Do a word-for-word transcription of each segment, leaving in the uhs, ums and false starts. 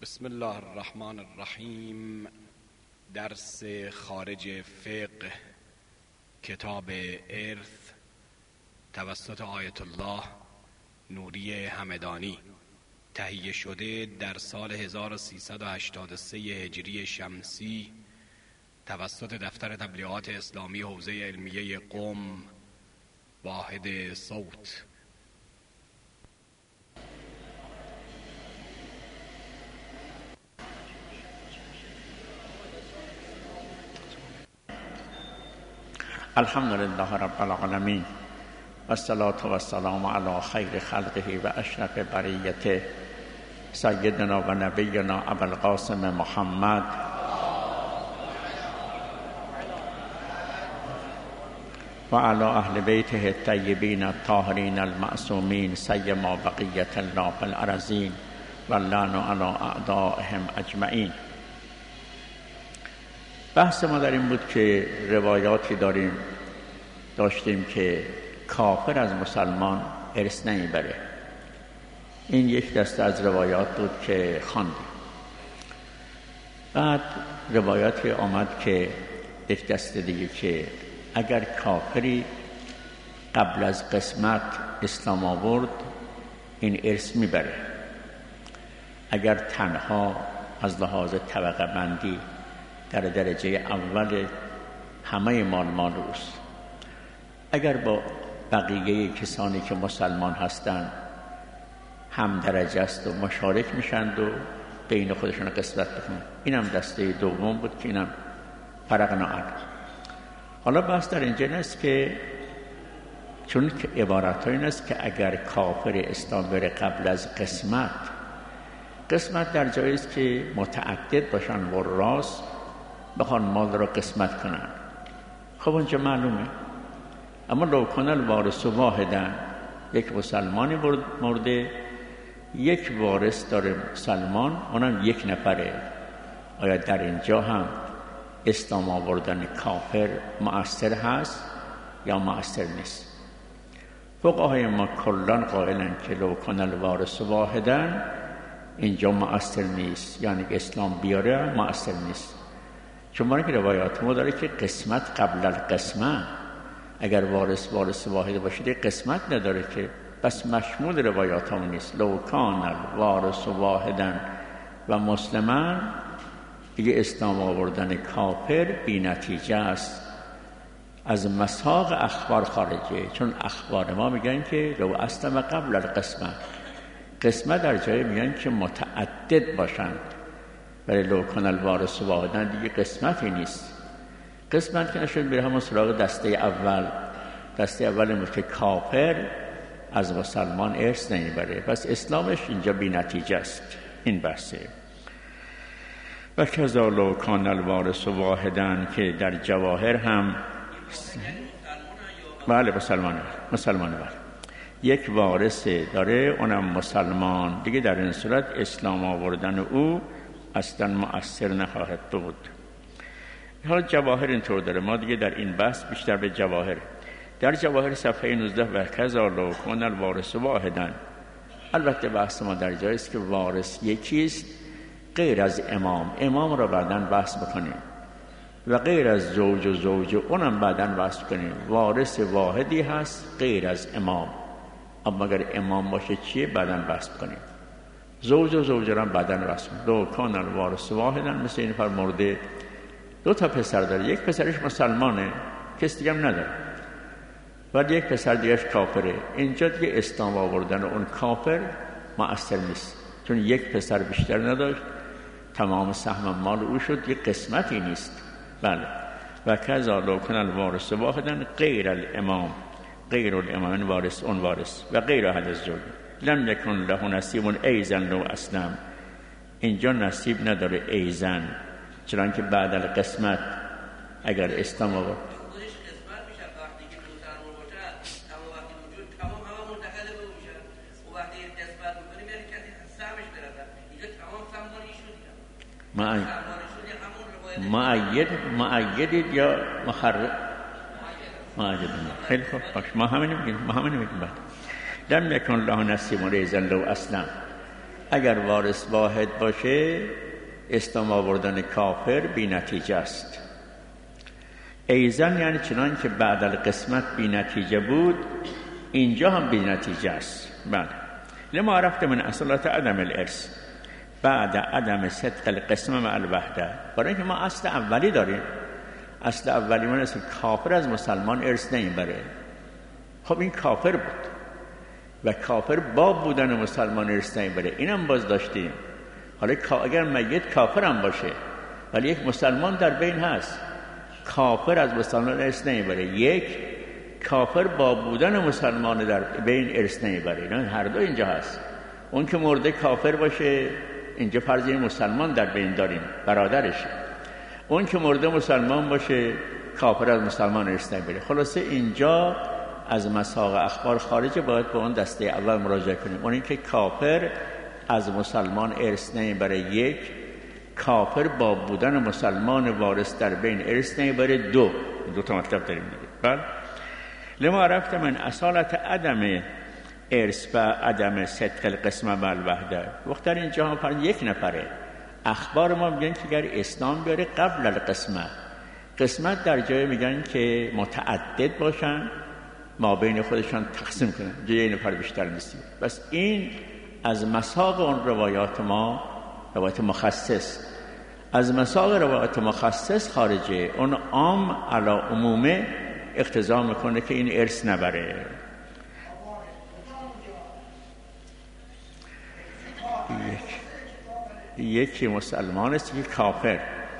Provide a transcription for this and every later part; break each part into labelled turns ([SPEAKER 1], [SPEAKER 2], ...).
[SPEAKER 1] بسم الله الرحمن الرحیم. درس خارج فقه کتاب ارث توسط آیت الله نوری همدانی، تهیه شده در سال هزار و سیصد و هشتاد و سه هجری شمسی توسط دفتر تبلیغات اسلامی حوزه علمیه قم، واحد صوت.
[SPEAKER 2] الحمد لله رب العالمین و الصلاة و السلام علی خیر خلقه و اشرف بریته سیدنا و نبینا ابوالقاسم محمد و علی اهل بیته الطیبین الطاهرین المعصومین سیما بقیة الله فی الارضین و اللعن علی اعدائهم اجمعین. بحث ما در این بود که روایاتی داریم داشتیم که کافر از مسلمان ارث نمیبره. این یک دسته از روایات بود که خواندیم. بعد روایاتی آمد که یک دسته دیگه که اگر کافری قبل از قسمت اسلام آورد این ارث میبره، اگر تنها از لحاظ طبقه بندی در درجه اول همه مال مال اوست، اگر با بقیه کسانی که مسلمان هستند هم درجه است و مشارک میشند و بین خودشون قسمت بکنند. اینم دسته دوم بود که اینم فرقنا عنه. حالا بحث در اینجا است که چون که عبارت ها این است که اگر کافر اسلام بره قبل از قسمت، قسمت در جایی است که متعدد باشن و راست بخوان مال را قسمت کنن، خب اونجا معلومه. اما لو کن الوارث واحدا، یک مسلمانی مرده، یک وارث داره مسلمان، اونم یک نفره، آیا در اینجا هم اسلام آوردن کافر مؤثر هست یا مؤثر نیست؟ فقهای ما کلان قائلن که لو کن الوارث واحدا اینجا مؤثر نیست، یعنی که اسلام بیاره مؤثر نیست. چون ما که روایات ما داره که قسمت قبل القسمت، اگر وارث وارث واحد باشه قسمت نداره که، بس مشمول روایات هم نیست. لو کان الوارث واحدا و مسلما، دیگه اسلام آوردن کافر بی نتیجه است، از مساق اخبار خارجه. چون اخبار ما میگن که لو اسلم قبل القسمت، قسمت در جای میگن که متعدد باشند، ولی لو کن الوارث واحدا دیگه قسمتی نیست. قسمت که نشد میره همون سراغ دسته اول. دسته اول بود که کافر از مسلمان ارث نمیبره، پس اسلامش اینجا بی نتیجه است. این بحثه. و کذا لو کان الوارث واحدا، که در جواهر هم بله مسلمان مسلمان بله یک وارث داره، اونم مسلمان، دیگه در این صورت اسلام آوردن او اصلا مؤثر نخواهد بود. حالا جواهر اینطور داره، ما دیگه در این بحث بیشتر به جواهر. در جواهر صفحه نوزده و کذا لو کان الوارث واحدا، البته بحث ما در جایی است که وارث یکیست غیر از امام، امام را بعداً بحث بکنیم، و غیر از زوج و زوج اونم بعداً بحث کنیم. وارث واحدی هست غیر از امام، اما اگر امام باشه چیه بعداً بحث کنیم. زوج و زوجه را بعداً بحث کنیم. لو کان الوارث واحدا، مثل این نفر مرده دو تا پسر داره، یک پسرش مسلمانه کس دیگه هم نداره، ولی یک پسر دیگهش کافره. اینجا دیگه اسلام آوردن اون کافر مؤثر نیست، چون یک پسر بیشتر نداشت، تمام سهم مال او شد، یک قسمتی نیست. بله. و کذا لو کان الوارث واحدا غیر الامام، غیر الامام وارث، اون وارث و غیر احد الزوج لم یکن له نصیب ایضا لو اسلم، اینجا نصیب نداره ایضا، چون که بعد القسمت اگر اسلام آورد معید معیدید یا مخرب معید. خیلی خوب باش، ما همین میگیم ما همین میگیم. بعد لم یکن له نصیب ایضا لو اسلم، اگر وارث واحد باشه اسلام آوردن کافر بی نتیجه است. ایزن یعنی چنان که بعد القسمت بی نتیجه بود اینجا هم بی نتیجه است. بله. لما عرفت من اصالت عدم الارث بعد عدم صدق القسمه مع الوحده. برای اینکه ما اصل اولی داریم. اصل اولی من است کافر از مسلمان ارث نمیبره. خب این کافر بود و کافر با بودن مسلمان ارث نمیبره، اینم باز داشتیم. حالا اگر میت کافر هم باشه ولی یک مسلمان در بین هست، کافر از مسلمان ارث نمیبره. یک کافر با بودن مسلمان در بین ارث نمیبره. اینا هر دو اینجا هست. اون که مرده کافر باشه اینجا فرض این مسلمان در بین داریم، برادرشه. اون که مرده مسلمان باشه کافر از مسلمان ارث نمیبره. خلاصه اینجا از مساق اخبار خارجه، باید به اون دسته اول مراجعه کنیم. اون این که کافر از مسلمان ارث نمیبره. یک کافر با بودن مسلمان وارث در بین ارث نمیبره. دو دو تا مطلب داریم دیگه. بله. لما عرفت من اصالت عدم ارث و عدم صدق القسمه مع الوحده. وقت در اینجا هم فرض یک نفره، اخبار ما میگن که اگر اسلام بیاره قبل القسمه، قسمت در جای میگن که متعدد باشن، ما بین خودشان تقسیم کنن، جای این نفر بیشتر نیست. بس این از مساق اون روایات ما، روایات مخصص، از مساق روایات مخصص خارجه. اون عام علی عمومه اقتضا میکنه که این ارث نبره. یک یکی مسلمان است که کافر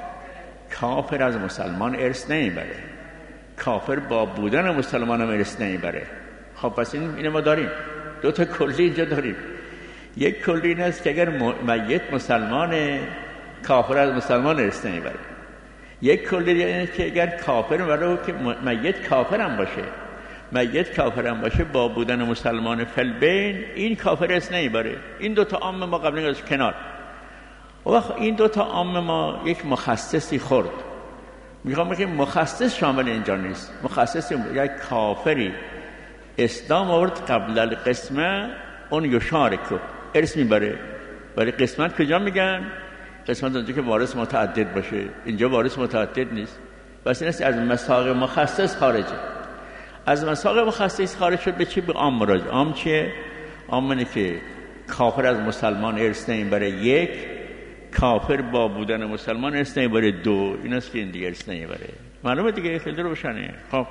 [SPEAKER 2] کافر از مسلمان ارث نمیبره، کافر با بودن مسلمان هم ارث نمیبره. خب پس این اینو ما داریم، دو تا کلی اینجا داریم. یک کلی این است که اگر میت مسلمان، کافر از مسلمان ارث نمیبره. یک کلی این است که اگر کافر ولو که میت کافر هم باشه، میت کافر هم باشه با بودن مسلمان فلبین این کافر ارث نمیبره. این دو تا عام ما قبلا از کنار. و وقت این دو تا عام ما یک مخصصی خورد. میخوام بگم مخصص شامل اینجا نیست. مخصص یک کافری اسلام آورد قبل القسمه، اون یشارکو ارث میبره. ولی قسمت کجا میگن؟ قسمت اونجا که وارث متعدد باشه. اینجا وارث متعدد نیست. بس این است از مساق مخصص خارجه. از مساق مخصص خارج شد به چی؟ به عام مراجعه. عام چیه؟ عام اینه که کافر از مسلمان ارث نمیبره. یک کافر با بودن مسلمان ارث نمیبره. دو این است که این دیگه ارث نمیبره. معلومه دیگه، خیلی روشنه. خب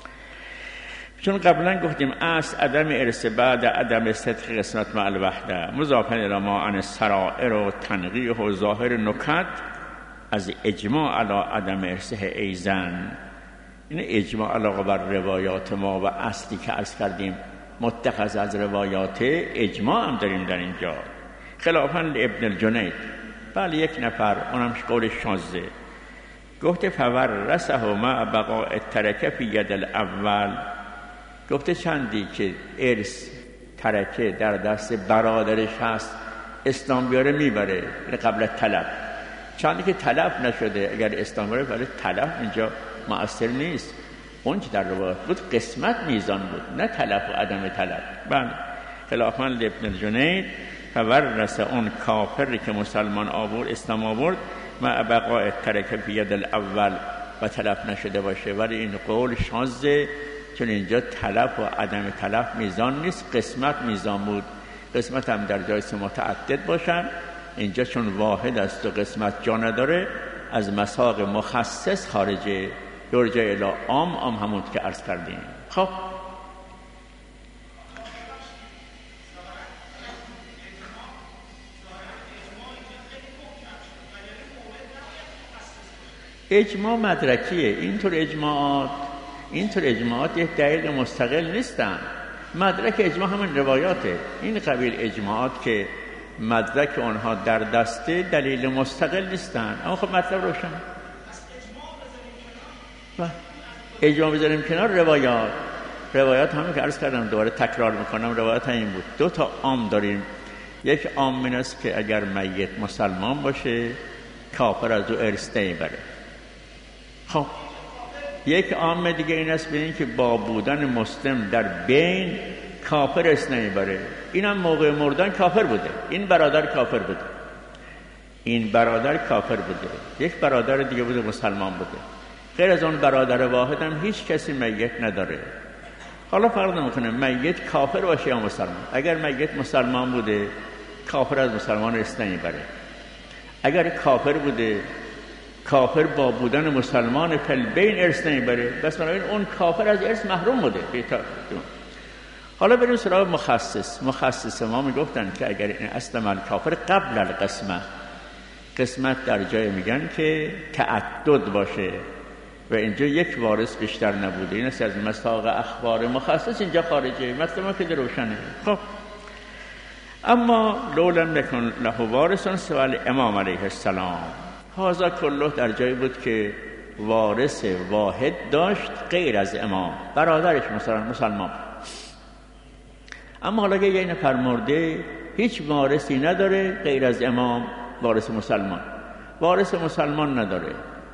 [SPEAKER 2] چون قبلا گفتیم اصل عدم ارث بعد عدم صدق قسمت مع الوحده مضافا الی ما عن السرائر و تنقیح و ظاهر نکت از اجماع علی عدم ارثه ایزن. این اجماع علاقه بر روایات ما و اصلی که عرض کردیم متخذ از روایات، اجماع هم داریم در اینجا. خلافاً ابن الجنید، بله یک نفر اونم قول شاذه، گفته فورثه مع بقاء الترکه فی ید الاول. گفته چندی که ارث ترکه در دست برادرش هست اسلام بیاره میبره قبل طلب. چندی که طلب نشده اگر اسلام بیاره، ولی طلب اینجا مؤثر نیست. اون که در روایت بود قسمت میزان بود، نه طلب و عدم طلب. بله خلافاً ابن الجنید فورث اون کافری که مسلمان آورد، اسلام آورد، مع بقاء ترکه فی ید الاول و طلب نشده باشه. ولی این قول شاذه، چون اینجا طلب و عدم طلب میزان نیست، قسمت میزان بود. قسمت هم در جای متعدد باشن، اینجا چون واحد است و قسمت جا نداره از مساق مخصص خارجه، یرجع الی عام، عام همون که عرض کردیم. خب اجماع مدرکیه. اینطور اجماعات اینطور اجماعات یک دلیل مستقل نیستن. مدرک اجماع همین روایاته. این قبیل اجماعات که مدرک آنها در دسته دلیل مستقل نیستن. اما خب مطلب روشن. اجماع بذاریم کنار روایات. روایات همین که عرض کردم دوباره تکرار میکنم، روایات همین بود. دو تا عام داریم. یک عام این است که اگر میت مسلمان باشه کافر از او ارث نمیبره. خب یک عام دیگه این است ببینید که با بودن مسلم در بین کافر ارث نمیبره. اینم موقع مردن کافر بوده. این برادر کافر بوده. این برادر کافر بوده. یک برادر دیگه بوده مسلمان بوده. غیر از اون برادر واحد هم هیچ کسی میت نداره. حالا فرق نمیکنه میت کافر باشه یا مسلمان. اگر میت مسلمان بوده کافر از مسلمان ارث نمیبره. اگر کافر بوده کافر با بودن مسلمان فل بین ارث نمیبره. بس بنابراین اون کافر از ارث محروم بوده. حالا بریم سراغ مخصص. مخصص ما میگفتن که اگر این اصل مال کافر قبل القسمه، قسمت در جای میگن که تعدد باشه و اینجا یک وارث بیشتر نبوده. این است از مصداق اخبار مخصص اینجا خارجه. مثل ما که روشنه. خب اما لولم نکن له وارثون سوى الامام علیه السلام. هذا کله در جایی بود که وارث واحد داشت غیر از امام، برادرش مثلا مسلمان. اما حالا که یه نفر مرده هیچ وارثی نداره غیر از امام، وارث مسلمان، وارث مسلمان نداره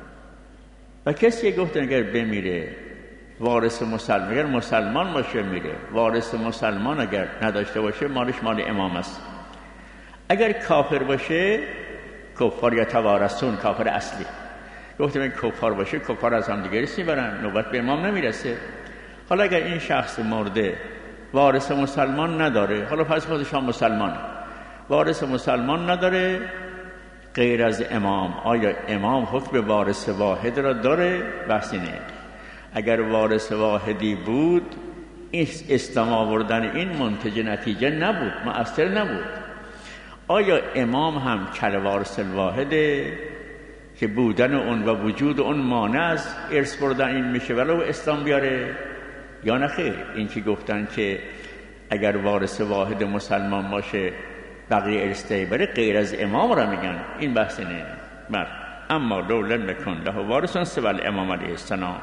[SPEAKER 2] و کسی گفت اگر بمیره وارث مسلمان، اگر مسلمان باشه میره، وارث مسلمان اگر نداشته باشه مالش مال امام است. اگر کافر باشه کفار یا توارثون، کافر اصلی. گفتم این کفار باشه کفار از هم دیگه ریسی برن، نوبت به امام نمیرسه. حالا اگر این شخص مرده وارث مسلمان نداره، حالا پس خودش هم مسلمانه، وارث مسلمان نداره غیر از امام، آیا امام حکم وارث واحد را داره؟ بحثی نه. اگر وارث واحدی بود این اسلام آوردن این منتج نتیجه نبود، مؤثر نبود. آیا امام هم کل وارث الواحده که بودن اون و وجود اون مانع از ارث بردن این میشه ولو اسلام بیاره یا نه خیر؟ این که گفتن که اگر وارث واحد مسلمان باشه بقیه ارث بره غیر از امام را میگن، این بحث نه. بله اما لولن بکن له وارثون سوى الامام علیه السلام.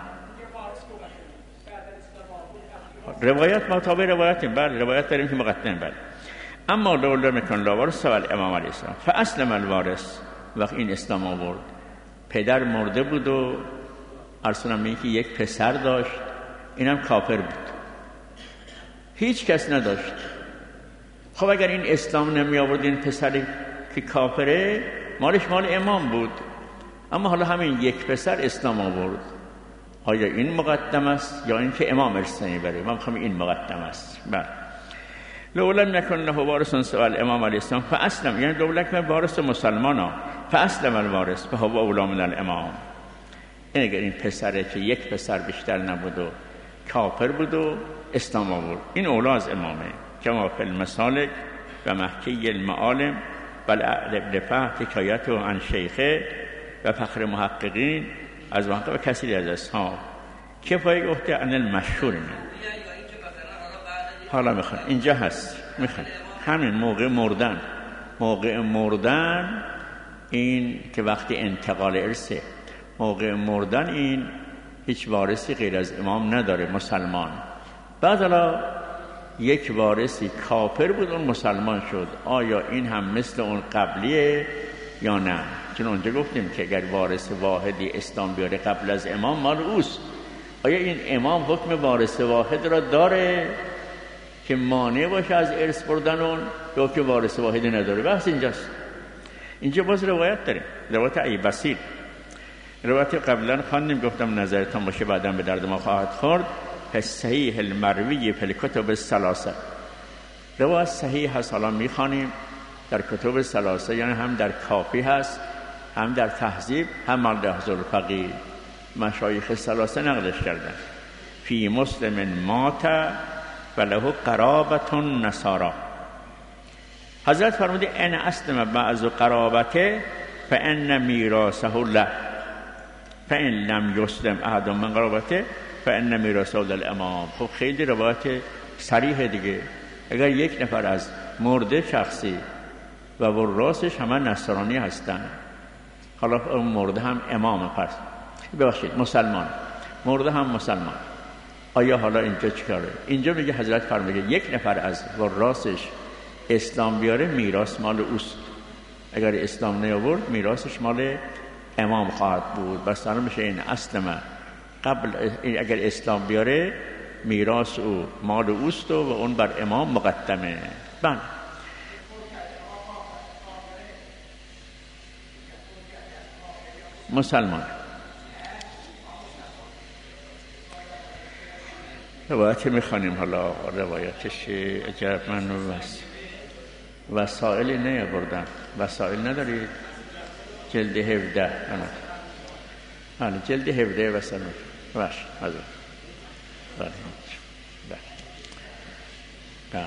[SPEAKER 2] روایت ما تابع روایتیم، بله روایت داریم که مقطعیم. بله اما لولن بکن له وارث سوى الامام علیه السلام فاسلم الوارث. وقت این اسلام آورد، پدر مرده بود و ارسلان میگه که یک پسر داشت، اینم کافر بود، هیچ کس نداشت. خب اگر این اسلام نمی آورد این پسری که کافره مالش مال امام بود، اما حالا همین یک پسر اسلام آورد، آیا این مقدم است یا این که امام ارث نمیبره؟ ما میخوام این مقدم است. بله لولن نکن له وارث سوى الامام علیه السلام فاسلم، یعنی لولن که وارث مسلمانا فاسلم الوارث فهو اولی من الامام. این اگر این پسره که یک پسر بیشتر نبود و کافر بود و اسلام آورد این اولا از امامه. کما فی المسالک و محکی المعالم بل ابن فهد حکایته عن شیخه و فخر محققین از محقق و کثیری از اصحاب کفایه گفته عن المشهور. من حالا میخوان اینجا هست، میخوان همین موقع مردن، موقع مردن این که وقتی انتقال ارثه، موقع مردن این هیچ وارثی غیر از امام نداره مسلمان. بعد حالا یک وارثی کافر بود اون مسلمان شد، آیا این هم مثل اون قبلیه یا نه؟ چون اونجا گفتیم که اگر وارث واحدی اسلام بیاره قبل از امام مال اوست، آیا این امام حکم وارث واحد را داره که مانع باشه از ارث بردن اون یا که وارث واحدی نداره؟ بحث اینجاست. اینجا باز روایت داریم، روایت ای بسیر، روایت قبلا خواندیم، گفتم نظرتان باشه بعداً به درد ما خواهد خورد. پس صحیح المروی فی الکتب الثلاثه، روایت صحیح هست، حالا میخوانیم در کتب الثلاثه، یعنی هم در کافی هست، هم در تهذیب، هم ملحظ الفقیه، مشایخ الثلاثه نقلش کردن. فی مسلم مات و له قرابة نصارا. حضرت فرموده ان اسلم بعض قرابته فان میراثه له فان لم یسلم احد من قرابته فان میراثه للامام. خب خیلی روایت صریح دیگه. اگر یک نفر از مرده شخصی و ورثش همه نصرانی هستن، حالا اون مرده هم امام فرض ببخشید مسلمان، مرده هم مسلمان، آیا حالا اینجا چیکاره؟ اینجا میگه حضرت فرموده یک نفر از ورثش اسلام بیاره میراث مال اوست، اگر اسلام نیاورد میراثش مال امام خواهد بود. بس الان میشه این اسلم قبل، اگر اسلام بیاره میراث او مال اوست و اون بر امام مقدمه. بله مسلمان. روایت میخوانیم، حالا روایتش عجب من وس وسائلی نیاوردم. وسائل ندارید؟ جلد هفده. بله جلد هفده وسائل باش حاضر. بله بله بله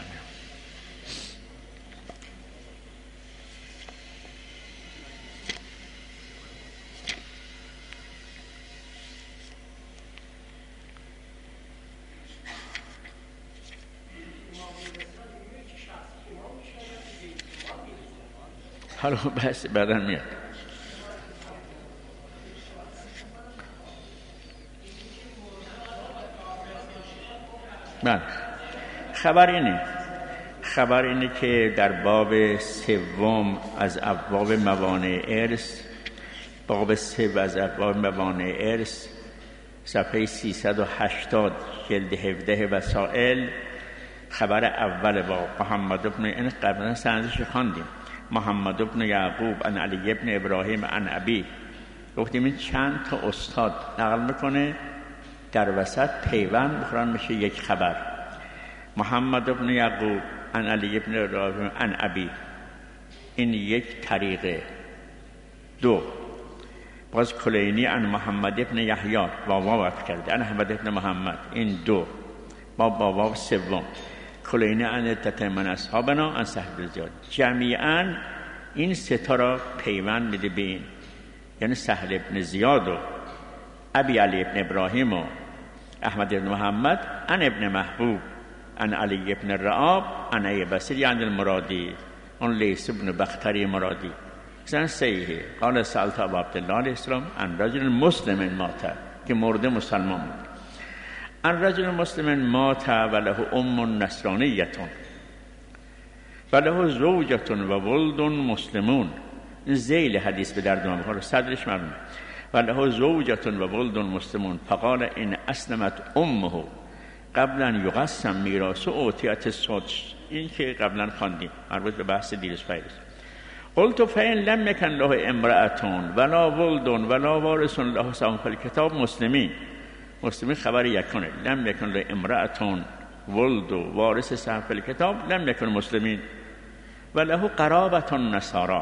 [SPEAKER 2] حالا بحث بعدا میاد. بله خبر اینه خبر اینه که در باب سوم از ابواب موانع ارث، باب سوم از ابواب موانع ارث، صفحه سیصد و هشتاد جلد هفده وسائل، خبر اول با محمد بن، این قبلا سندش خواندیم، محمد بن یعقوب عن علی بن ابراهیم عن ابی. گفتیم این چند تا استاد نقل میکنه، در وسط پیوند بخورن میشه یک خبر. محمد بن یعقوب عن علی بن ابراهیم عن ابی، این یک طریقه. دو باز کلینی عن محمد بن یحیی با واو وقف کرده، عن احمد بن محمد، این دو. با با واو سوم کلینی عن تتمن اصحابنا عن سهل زیاد. جمیعاً این سه تا را پیوند میده به این، یعنی سهل بن زیاد و ابی علی بن ابراهیم و احمد بن محمد عن ابن محبوب عن علی بن رعاب عن ای بصری عن المرادی، اون لیث بن بختری مرادی. سن صحیحه. قال سألت ابو عبدالله علیه السلام عن رجل مسلم مات، که مرده مسلمان بود. عن رجل مسلم مات و له ام نصرانیه و له زوجه و ولد مسلمون. ذیل حدیث به درد من بخوره، صدرش معلومه. و له زوجه و ولد مسلمون فقال ان اسلمت امه قبل ان یقسم میراث اوتیت السدس. این که قبلا خواندیم مربوط به بحث دیروز پیروز. قلت فإن لم يكن له امرأة ولا ولد ولا وارث له سهم في الكتاب مسلمین. مسلمین خبر یکونه، لم يكن له امرأة ولد و وارث سهم في الكتاب لم يكن مسلمین. و له قرابة النصارى،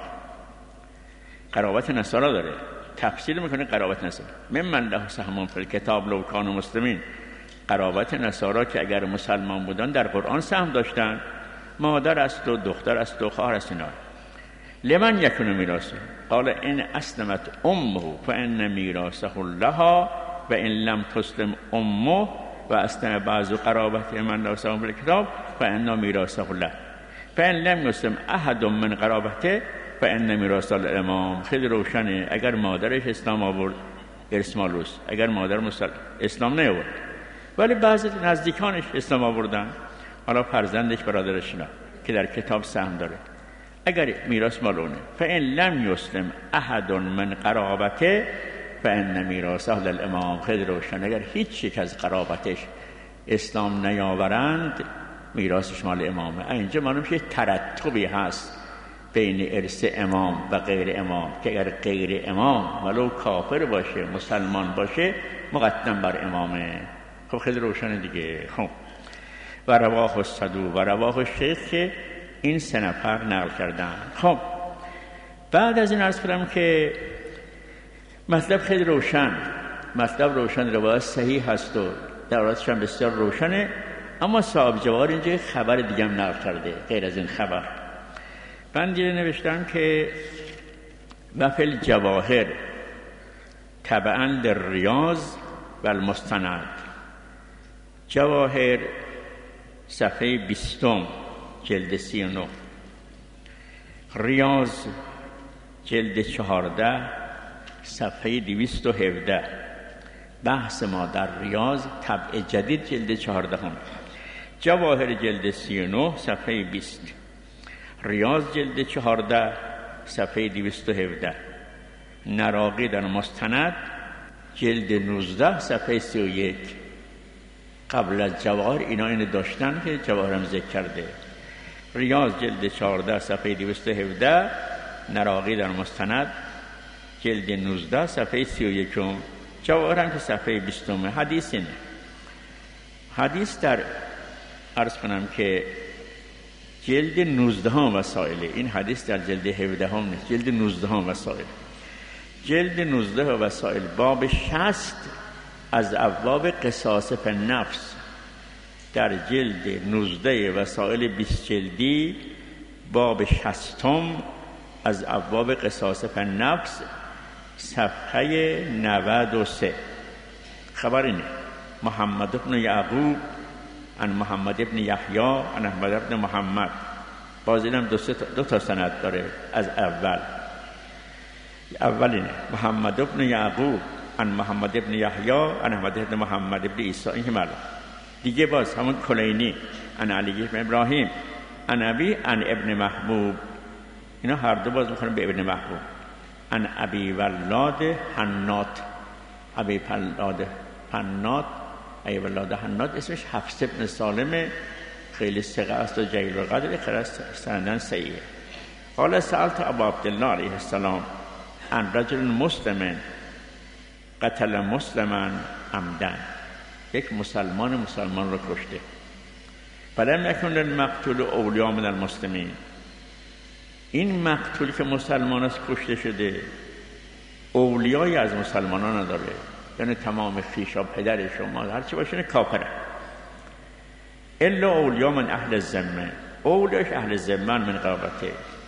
[SPEAKER 2] قرابت نصارا داره. تفسیر میکنه قرابت نصارا ممن له سهم في الكتاب لو كانوا مسلمین. قرابت نصارا که اگر مسلمان بودن در قرآن سهم داشتن، مادر است و دختر است و خواهر است. اینا لمن یکون میراثه؟ قال ان اسلمت امه فان میراثه لها و ان لم تسلم امه و اسلم بعض قرابت من له سهم في الكتاب فان میراثه له فان لم يسلم احد من قرابته فان میراثه للامام. خیلی روشنه. اگر مادرش اسلام آورد ارث مالوس، اگر مادر مسلم اسلام نیاورد ولی بعضی نزدیکانش اسلام آوردن، حالا فرزندش برادرش نه که در کتاب سهم داره، اگر میراث مالونه. فان لم یسلم احد من قرابته فان میراثه للامام. خیلی روشن. اگر هیچ یک از قرابتش اسلام نیاورند میراثش مال امامه. اینجا معلوم میشه ترتبی هست بین ارث امام و غیر امام، که اگر غیر امام ولو کافر باشه مسلمان باشه مقدم بر امامه. خب خیلی روشن دیگه. خب و رواه الصدو و رواه الشیخ که این سه نفر نقل کردن. خب بعد از این عرض کنم که مطلب خیلی روشن، مطلب روشن، روایت صحیح هست و دلالتش هم بسیار روشنه، اما صاحب جواهر اینجا خبر دیگه هم نقل کرده غیر از این خبر. من دیگه نوشتم که وفی الجواهر تبعا للریاض و المستند. جواهر صفحه بیستم جلد سی و نه، ریاض جلد چهارده صفحه دویست و هفده. بحث ما در ریاض طبع جدید جلد چهارده هم. جواهر جلد سی و نه صفحه بیست، ریاض جلد چهارده صفحه دویست و هفده، نراقی در مستند جلد نوزده صفحه سی و یک، قبل از جواهر اینا اینو داشتن که جواهرم ذکر کرده. ریاض جلد چهارده صفحه دویست و هفده، نراقی در مستند جلد نوزده صفحه سی و یکم، جواهرم که صفحه بیستم. حدیث اینه. حدیث در عرض کنم که جلد نوزده هم وسائله. این حدیث در جلد هفده هم نیست، جلد نوزده هم وسائل. جلد نوزده وسائل باب شصت از ابواب قصاص فی النفس. در جلد نوزده وسائل بیست جلدی باب شصتم از ابواب قصاص فی النفس صفحه نود و سه. خبر اینه محمد بن یعقوب عن محمد بن یحیی عن احمد بن محمد. باز اینم دو, دو تا سند داره از اول. اول اینه محمد بن یعقوب عن محمد بن یحیی عن احمد بن محمد بن عیسی. این که معلوم. دیگه باز همون کلینی عن علی بن ابراهیم عن ابی عن ابن محبوب. اینا هر دو باز میخونن به ابن محبوب. عن ابی ولاد حنات. ابی ولاد حنات ای ولاد حنات اسمش حفص بن سالم، خیلی ثقه است و جلیل القدر، خیلی سندن صحیحه. قال سألت ابا عبدالله علیه السلام عن رجل مسلم قتل مسلما عمدا. یک مسلمان مسلمان رو کشته. فلم یکن للمقتول اولیاء من المسلمین. این مقتول که مسلمان است کشته شده اولیایی از مسلمانان نداره، یعنی تمام خویشا پدرش و مادر هرچی باشه کافره. الا اولیاء من اهل الذمه. اولیاش اهل ذمه من قرابته.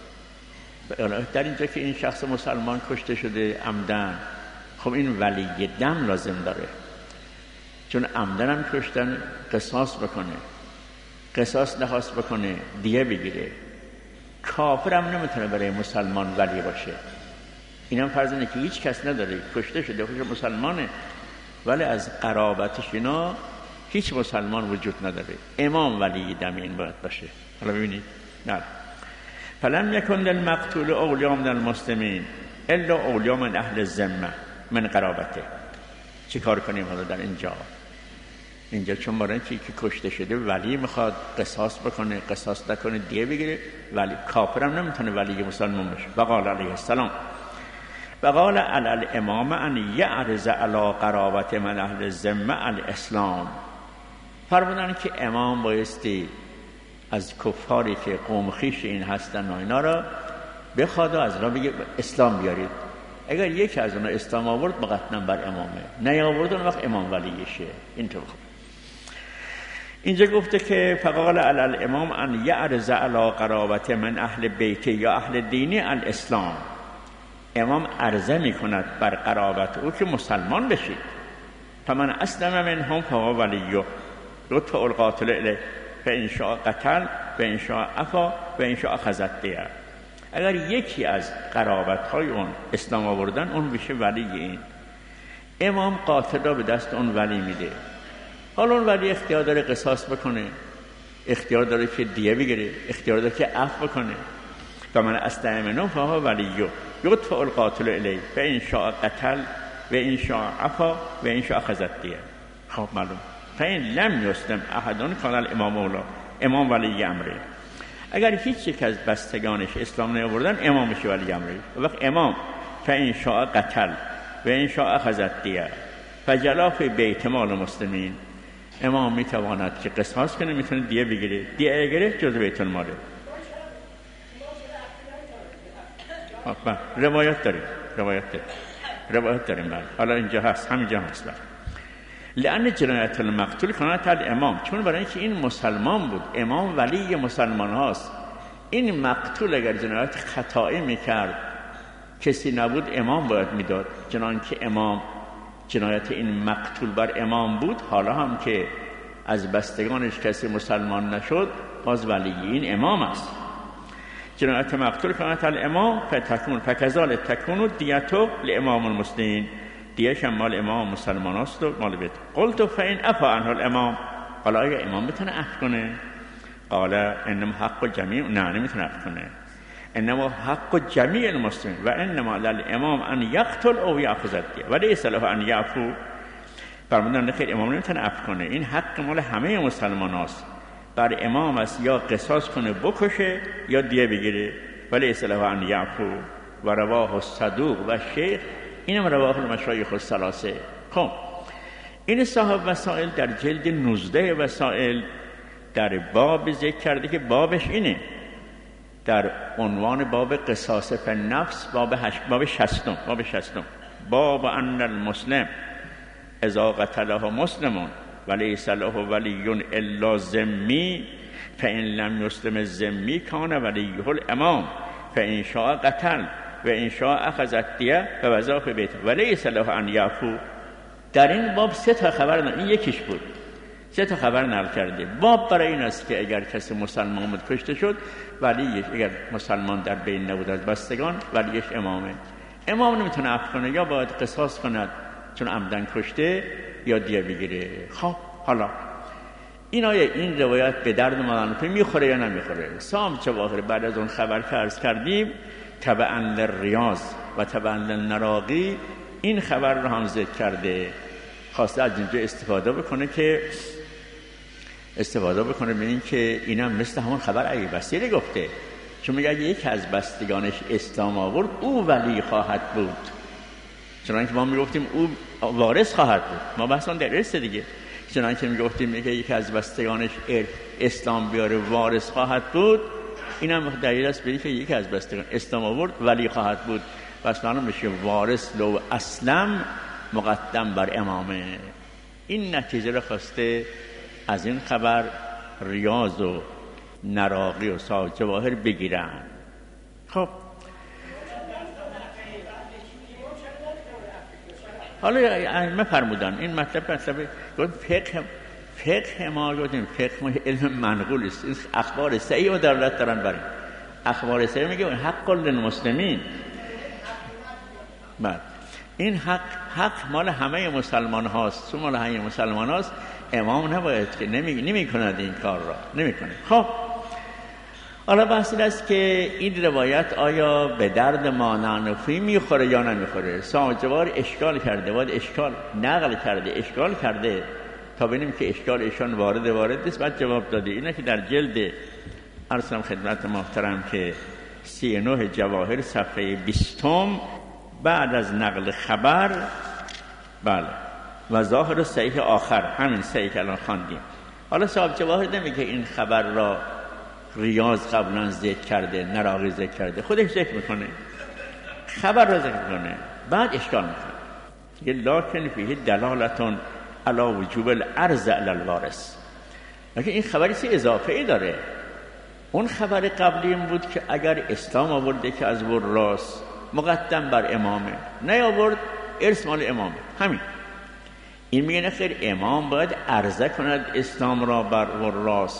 [SPEAKER 2] در اینجا که این شخص مسلمان کشته شده عمدن، خب این ولی دم لازم داره، چون عمدن هم کشتن قصاص بکنه. قصاص نخواست بکنه دیگه بگیره. کافر هم نمیتونه برای مسلمان ولی باشه. این هم فرض اینه که هیچ کس نداره، کشته شده خوش مسلمانه ولی از قرابتش اینا هیچ مسلمان وجود نداره. امام ولی دم این باید باشه. حالا ببینید نه فلم یکن للمقتول اولیاء من المسلمین الا اولیاء من اهل الذمه من قرابته. چی کار کنیم حالا در اینجا؟ اینجا چون برای چی که کشته شده ولی میخواد قصاص بکنه، قصاص نکنه دیگه بگیره، ولی کافرم نمیتونه ولی مسلمان بشه. وقال علیه السلام وقال علی الامام ان یعرض علی قرابت من اهل الذمه الاسلام. فرمودن که امام بایستی از کفاری که قوم خویش این هستن و اینا را بخواد و از را بگه اسلام بیارید. اگر یکی از اونها اسلام آورد بقطعا بر امامه، نه آورد اون وقت امام ولیشه. اینطور بخواد. اینجا گفته که فقال علی الامام ان یعرض علی قرابت من اهل بیت یا اهل دینی الاسلام. امام عرضه می کند بر قرابت او که مسلمان بشید. فمن اسلم منهم فهو ولیه لطف القاتل الیه فان شاء قتل و ان شاء عفا و ان شاء اخذ الدیه. اگر یکی از قرابت های اون اسلام آوردن اون میشه ولی. این امام قاتل را به دست اون ولی میده. حالا اون ولی اختیار داره قصاص بکنه، اختیار داره که دیه بگیره، اختیار داره که عفو بکنه. و من اسلم منهم فهو ولیه یطفع القاتل الیه فان شاء قتل و ان شاء عفا و ان شاء اخذ الدیه. خب معلوم فین لم یسلم احد کان الامام اولا. امام ولی امره. اگر هیچ یک از بستگانش اسلام نیاوردن امام میشه ولی امره. وقت امام فان شاء قتل و ان شاء اخذ الدیه فجلا فی بیت مال مسلمین. امام میتواند که قصاص کنه، میتونه دیه بگیره، دیه گرفت جزء بیت المال. روایت داریم روایت داریم روایت داریم بله. حالا اینجا هست، همینجا هست بله. لأن جنایت المقتول کانت الامام. چون برای اینکه این مسلمان بود، امام ولی مسلمان هاست. این مقتول اگر جنایت خطایی میکرد کسی نبود امام باید میداد. چنان که امام جنایت این مقتول بر امام بود، حالا هم که از بستگانش کسی مسلمان نشد باز ولی این امام است. جنایت مقتول کانت الامام فتکون فکذالک تکون دیتو لامام المسلمین. دیش هم مال امام مسلمان است و مال بیت. قلت فین عفا عنه الامام. حالا اگه امام بتونه عفو کنه؟ قال انما حق جمیع. نه نمیتونه عفو کنه. انما حق جمیع المسلمین و انما للامام ان یقتل او یاخذ الدیه ولیس له ان یعفو. فرمودن خیر امام نمیتونه عفو کنه، این حق مال همه مسلمان هاست، بر امام است یا قصاص کنه بکشه یا دیه بگیره، ولی اصلاح ان یعفو و رواه الصدوق و شیخ، اینم رواه المشایخ الثلاثه. خب این صاحب وسائل در جلد نوزده وسائل در باب ذکر کرده که بابش اینه، در عنوان باب قصاص فی النفس، باب هشت، باب شصتم، باب شصتم، باب ان المسلم اذا قتله مسلمون ولیس له ولی الا ذمی فان لم یسلم الذمی کان ولیه الامام فان شاء قتل و ان شاء اخذ الدیه فوضع فی بیته ولیس له ان یعفو. در این باب سه تا خبر نه، این یکیش بود، سه تا خبر نقل کرده. باب برای این است که اگر کسی مسلمان بود کشته شد، ولیش اگر مسلمان در بین نبود از بستگان، ولیش امامه. امام نمیتونه عفو کنه، یا باید قصاص کند چون عمدن کشته، یا دیه بگیره. خب حالا این آیه این روایت به درد ما میخوره یا نمیخوره؟ سام جواهر بعد از اون خبر که عرض کردیم تبعا للریاض و تبعا للنراقی این خبر رو هم ذکر کرده، خواسته از اینجا استفاده بکنه که استفاده بکنه به این که اینم مثل همون خبر ای بصیری گفته، چون میگه یکی از بستگانش اسلام آورد او ولی خواهد بود، چنانکه ما میگفتیم او وارث خواهد بود، ما بحثان در ارث دیگه، چنانکه میگفتیم میگه یکی از بستگانش اسلام بیاره وارث خواهد بود، اینم دلیل است به اینکه یکی از بستگان اسلام آورد ولی خواهد بود، پس معلوم میشه وارث لو اسلم مقدم بر امامه. این نتیجه رو خواسته از این خبر ریاض و نراقی و صاحب جواهر بگیرن. خب حالا ائمه فرمودن این مطلب مطلب گفت فقه فقه ما گفتیم فقه ما علم منقول است، این اخبار صحیح و دلالت دارن بر اخبار صحیح، میگه حق للمسلمین، بعد این حق حق مال همه مسلمان هاست، چون مال همه مسلمان هاست امام نباید که نمی نمی کند این کار را نمیکنه. خب حالا بحث این است که این روایت آیا به درد ما نانفی میخوره یا نمیخوره؟ صاحب جواهر اشکال کرده، باید اشکال نقل کرده، اشکال کرده تا ببینیم که اشکال ایشان وارد وارد نیست، بعد جواب داده. اینه که در جلد عرضم خدمت محترم که سی و نه جواهر صفحه بیستم بعد از نقل خبر، بله، و ظاهر صحیح آخر، همین صحیح که الان خواندیم. حالا صاحب جواهر نمیگه این خبر را ریاض قبلا ذکر کرده، نراقی ذکر کرده، خودش ذکر میکنه، خبر را ذکر میکنه، بعد اشکال میکنه یه لکن فیه دلالتون علی وجوب العرض علی الوارث. لیکن این خبری سی اضافه ای داره. اون خبر قبلی این بود که اگر اسلام آورده که از وراث مقدم بر امامه، نیاورد ارث مال امامه، همین. این میگه خیر امام باید عرضه کند اسلام را بر وراث،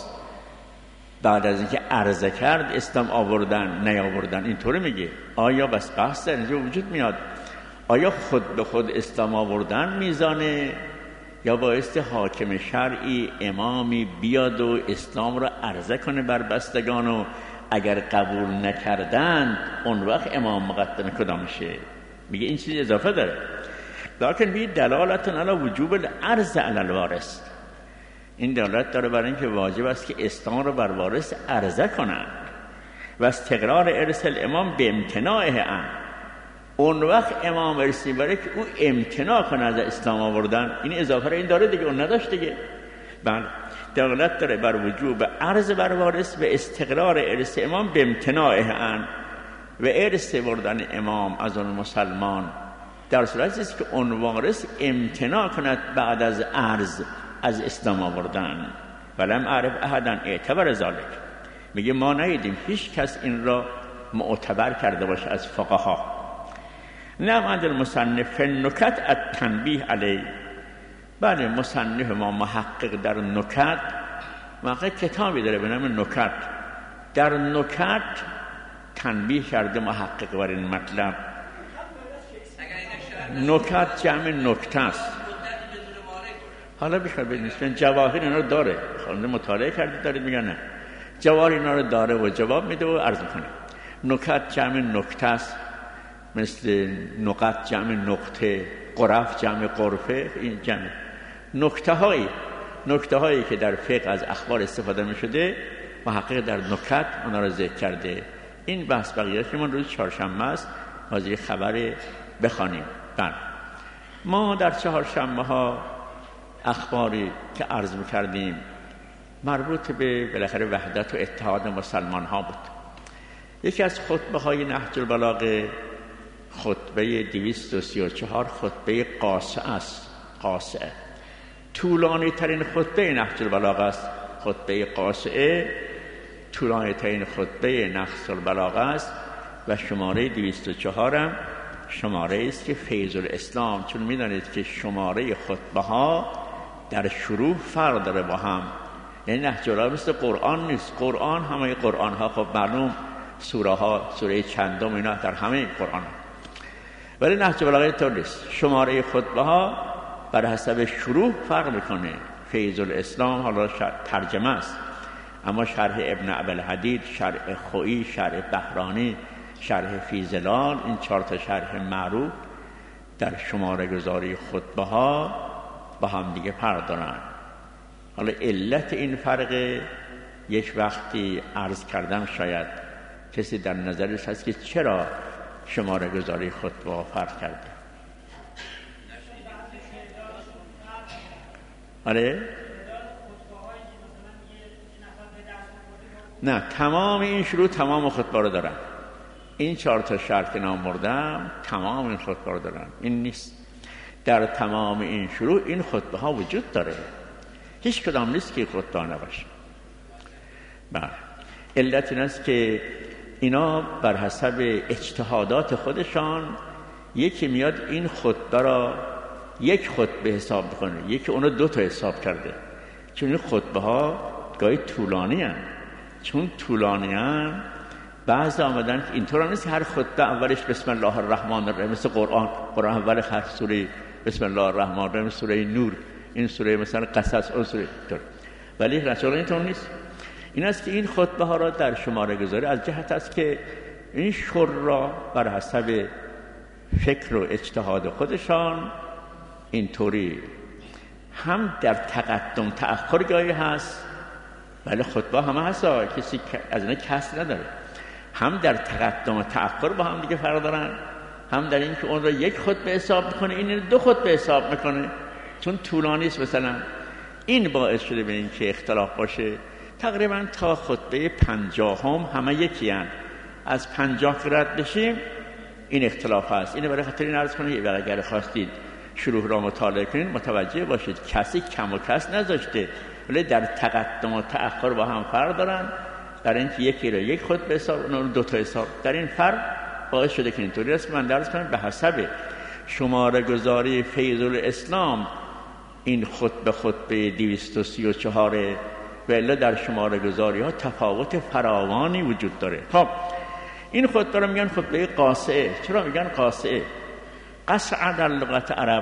[SPEAKER 2] بعد از اینکه عرضه کرد اسلام آوردن نیاوردن، اینطوری میگه. آیا بس بحث در اینجا وجود میاد آیا خود به خود اسلام آوردن میزانه، یا بایستی حاکم شرعی امامی بیاد و اسلام را عرضه کنه بر بستگان و اگر قبول نکردن اون وقت امام مقدم کدام میشه؟ میگه این چیز اضافه داره. لکن بی دلالتون علی وجوب العرض علی الوارث، این دلالت داره برای اینکه واجب است که اسلام را بر وارث عرضه کنند و استقرار ارث الامام به امتناعه ان، اون وقت امام ارثی برای که او امتناع کنه از اسلام آوردن. این اضافه را این داره دیگه، اون نداشت دیگه. بله، دلالت داره بر وجوب عرض بر وارث و استقرار ارث امام به امتناعه ان، و ارث بردن امام از اون مسلمان در صورتی است که اون وارث امتناع کند بعد از عرض از اسلام آوردن. ولم اعرف احدا اعتبر ذلك، میگه ما ندیدیم هیچ کس این را معتبر کرده باشه از فقها. نعم عند المصنف نکت التنبیه علی، بله مصنف ما محقق در نکت، واقعا کتابی داره به نام نکت، در نکت تنبیه کرده محقق بر این مطلب. نکت جمع نکته است. حالا بخواد ببینید جواهر اینا رو داره، خانم مطالعه کرده دارید میگن نه، جواهر اینا رو داره و جواب میده و عرض میکنه. نکت جمع نکته است، مثل نقط جمع نقطه، قرف جمع قرفه، این جمع نکته هایی نکته هایی که در فقه از اخبار استفاده می شده محقق در نکت اونا رو ذکر کرده. این بحث بقیه که من روز چهارشنبه است حاضر خبر بخوانیم. بله ما در چهارشنبه ها اخباری که عرض می‌کردیم مربوط به بالاخره وحدت و اتحاد مسلمان ها بود. یکی از خطبه های نهج البلاغه خطبه دویست و سی و چهار خطبه قاصعه است. قاصعه طولانی ترین خطبه نهج البلاغه است. خطبه قاصعه طولانی ترین خطبه نهج البلاغه است و شماره دویست و چهار هم شماره است که فیض الاسلام، چون میدانید که شماره خطبه ها در شروع فرق داره با هم. یعنی نهج البلاغه مثل قرآن نیست. قرآن همه قرآن ها خب معلوم سوره ها سوره چندم اینا در همه قرآن ها، ولی نهج البلاغه طور نیست. شماره خطبه ها بر حسب شروع فرق میکنه. فیض الاسلام حالا ترجمه است، اما شرح ابن ابوالحدید، شرح خویی، شرح بهرانی، شرح فی ظلال، این چهار تا شرح معروف در شماره گذاری خطبه ها با هم دیگه فرق دارن. حالا علت این فرق یک وقتی عرض کردم، شاید کسی در نظرش هست که چرا شماره گذاری خطبه ها فرق کرده. آره؟ نه، تمام این شروع تمام خطبه رو دارن. این چهار تا شرط که نام بردم تمام این خطبه رو دارن. این نیست. در تمام این شروع این خطبه ها وجود داره. هیچ کدام نیست که خطبه ها نباشه. بله. علت این است که اینا بر حسب اجتهادات خودشان یکی میاد این خطبه را یک خطبه حساب میکنه، یکی اونو دو تا حساب کرده. چون این خطبه ها گاهی طولانی هستند. چون طولانی هستند بعضی آمدن که اینطور نیست هر خطبه اولش بسم الله الرحمن الرحیم، مثل قرآن قرآن اول هر سوره بسم الله الرحمن الرحیم، سوره نور این سوره مثلا قصص اون سوره طور. ولی رسول اینطور نیست. این است که این خطبه ها را در شماره گذاری از جهت است که این شورا بر حسب فکر و اجتهاد خودشان اینطوری هم در تقدم تأخر گاهی هست، ولی خطبه همه هست، کسی از اینا کس نداره. هم در تقدم و تأخر با هم دیگه فرق دارن، هم در این که اون را یک خطبه حساب میکنه، این دو خطبه حساب میکنه چون طولانی است. مثلا این باعث شده به این که اختلاف باشه. تقریبا تا خطبه پنجاهم همه یکی هستند. از پنجاه که رد بشیم این اختلاف هست. اینو برای خاطر این عرض کنید و اگر خواستید شروع را مطالعه کنید متوجه باشید کسی کم و کس نذاشته، ولی در تقدم و تأخر با هم فرق دارن. در اینکه یکی را یک خطبه حساب اون دو تا حساب، در این فرق باعث شده که اینطوری است. من درس کنم به حسب شماره گذاری فیض الاسلام این خطبه خطبه دویست و سی و چهار و الا در شماره گذاری ها تفاوت فراوانی وجود داره. خب این خطبه رو میگن خطبه قاصعه. چرا میگن قاصعه؟ قصع در لغت عرب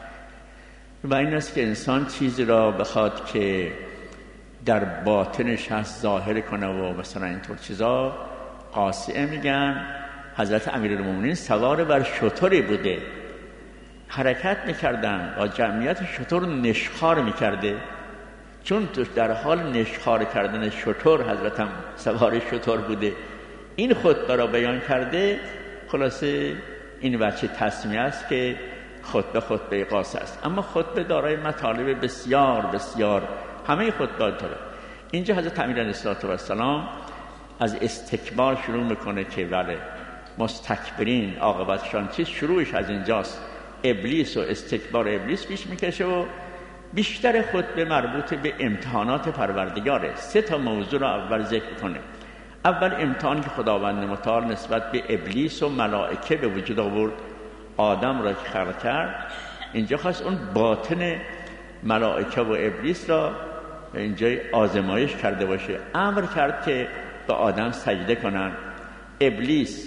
[SPEAKER 2] و این است که انسان چیزی را بخواد که در باطنش هست ظاهر کنه و مثلا اینطور چیزا قاصعه میگن. حضرت امیرالمومنین سوار بر شتری بوده، حرکت میکردن و جمعیت شتر نشخوار میکرده. چون در حال نشخوار کردن شتر حضرت هم سوار شتر بوده، این خطبه را بیان کرده. خلاصه این بچه تصمیه است که خطبه خطبه قاصعه است. اما خطبه دارای مطالب بسیار بسیار، همه خطبه داره. اینجا حضرت امیر علیه السلام از استکبار شروع میکنه که بله مستکبرین عاقبتشان چیز، شروعش از اینجاست. ابلیس و استکبار ابلیس پیش میکشه و بیشتر خطبه مربوط به امتحانات پروردگاره. سه تا موضوع را اول ذکر کنه. اول امتحان که خداوند متعال نسبت به ابلیس و ملائکه به وجود آورد، آدم را که خلق کرد، اینجا خواست اون باطن ملائکه و ابلیس را اینجا آزمایش کرده باشه. امر کرد که به آدم سجده کنن. ابلیس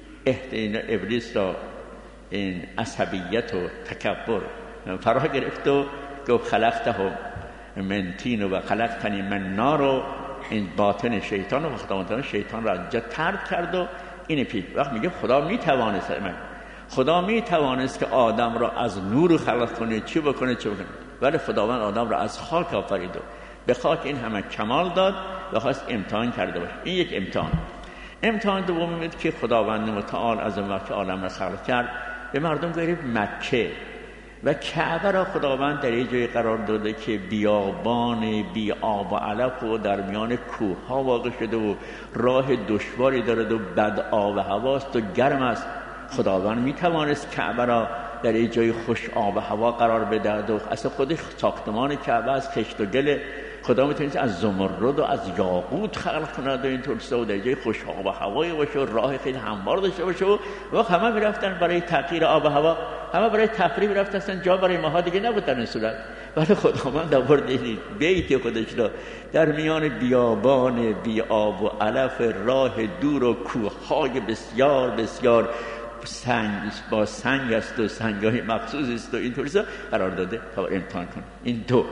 [SPEAKER 2] ابلیس را این عصبیت و تکبر فرا گرفت و گفت خلقته من طین و خلقتنی من نار، و این باطن شیطان و خداوند شیطان را اینجا ترک کرد. و این پیش وقت میگه خدا میتوانست من خدا میتوانست که آدم را از نور خلق کنه، چی بکنه چی بکنه. ولی خداوند آدم را از خاک آفرید و به خاک این همه کمال داد و خواست امتحان کرده باشه. این یک امتحان. امتحان دوم بود که خداوند متعال از اون وقت عالم را خلق کرد به مردم گفت مکه و کعبه را خداوند در یه جای قرار داده که بیابان بی آب و علف و در میان کوه ها واقع شده و راه دشواری دارد و بد آب و هواست و گرم است. خداوند می توانست کعبه را در یه جای خوش آب و هوا قرار بده و اصلا خود ساختمان کعبه از خشت و گل، خدا میتونید از زمرد و از یاقوت خلق کند و اینطور و در جای خوش آب و هوایی باشه و راه خیلی هموار داشته باشه و وقت همه میرفتن برای تغییر آب و هوا، همه برای تفریح میرفتن، جا برای ماها دیگه نبود در این صورت. ولی خداوند آورد بیت خودش را در میان بیابان بی آب و علف، راه دور و کوههای بسیار بسیار سنگ با سنگ است و سنگ‌های مخصوص است و اینطور قرار داده تا امتحان کنه. این دو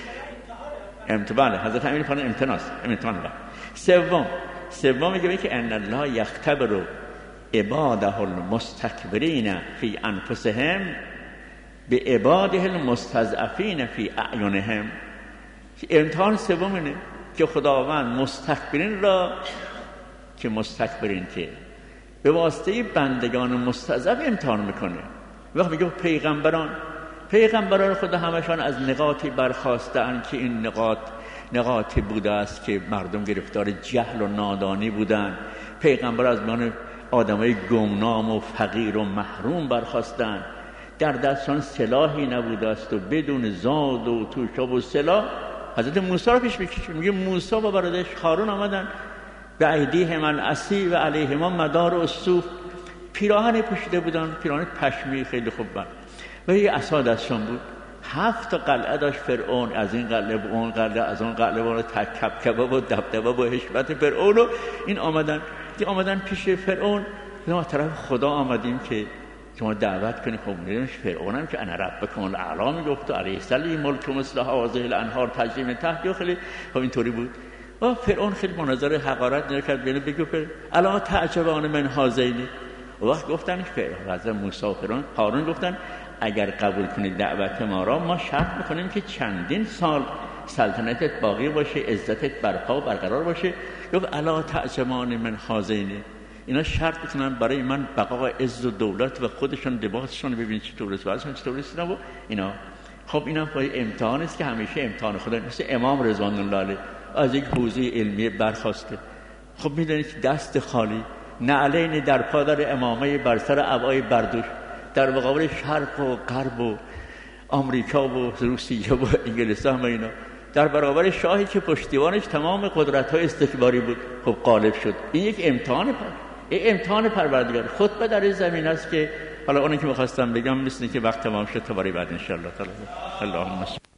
[SPEAKER 2] امتحان حضرت امین فرمان امتحانست، امتحان با سوم سوم میگه که ان الله یختبر عباده المستکبرین فی انفسهم به عباده المستضعفین فی اعینهم. امتحان سوم اینه که خداوند مستکبرین را که مستکبرین که به واسطه بندگان مستضعف امتحان میکنه. وقتی میگه پیغمبران پیغمبران خدا همشان از نقاطی برخواستن که این نقاط نقاطی بوده است که مردم گرفتار جهل و نادانی بودن. پیغمبر از میان آدمای گمنام و فقیر و محروم برخواستن، در دستان سلاحی نبوده است و بدون زاد و توشاب و سلاح حضرت موسی را پیش میکشه. میگه موسی و برادرش هارون آمدن به ایدیهم العصی و علیهما مدار السوف، پیراهن پوشیده بودن، پیراهن پشمی خیلی خوب بود و یه عصا دستشون بود. هفت قلعه داشت فرعون، از این قلعه به اون قلعه، از اون قلعه به اون، تکبکبه و دبدبه و حشمت فرعون. و این آمدن که آمدن پیش فرعون، ما طرف خدا آمدیم که شما دعوت کنی. خب میدونش فرعون هم که انا ربکم الاعلی میگفت و علیه السلام ملک مثل هذه الانهار تجری من تحتی. خیلی خب اینطوری بود و فرعون خیلی مناظر حقارت نکرد، بینه بگو الا تعجبان من هذین. و وقت گفتن حضرت موسی و فرعون هارون گفتن اگر قبول کنید دعوت ما را، ما شرط میکنیم که چندین سال سلطنتت باقی باشه، عزتت برپا و برقرار باشه. گفت الا تعجبان من هذین، اینا شرط میکنن برای من بقا عز و دولت و خودشون لباسشون ببین چطور است، واسه چطور است و اینا. خب اینا پای امتحان است که همیشه امتحان خدا. مثل امام رضوان الله علیه از یک حوزه علمی برخواسته، خب میدونید دست خالی، نعلین در پا داره، امامه بر سر عبای بردوش، در مقابل شرق و غرب و آمریکا و روسیه و انگلستان و اینا، در برابر شاهی که پشتیبانش تمام قدرت‌های استکباری بود. خب غالب شد. این یک امتحان پر این امتحان پروردگار. خطبه در این زمین است که حالا اونی که می‌خواستم بگم مثل که وقت تمام شد، تا برای بعد ان شاء الله تعالی. اللهم